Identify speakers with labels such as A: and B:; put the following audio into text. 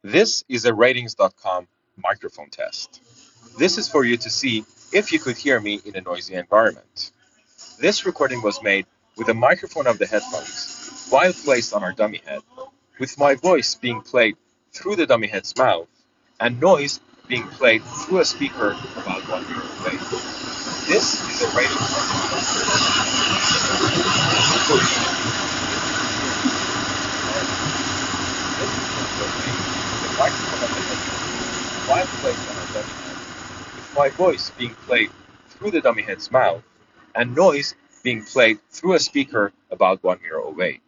A: This is a Ratings.com microphone test. This is for you to see if you could hear me in a noisy environment. This recording was made with a microphone of the headphones while placed on our dummy head, with my voice being played through the dummy head's mouth and noise being played through a speaker about 1 meter away. This is a Ratings.com for you. This recording was made with a microphone of the headphones while placed on our dummy head, with my voice being played through the dummy head's mouth and noise being played through a speaker about 1 meter away.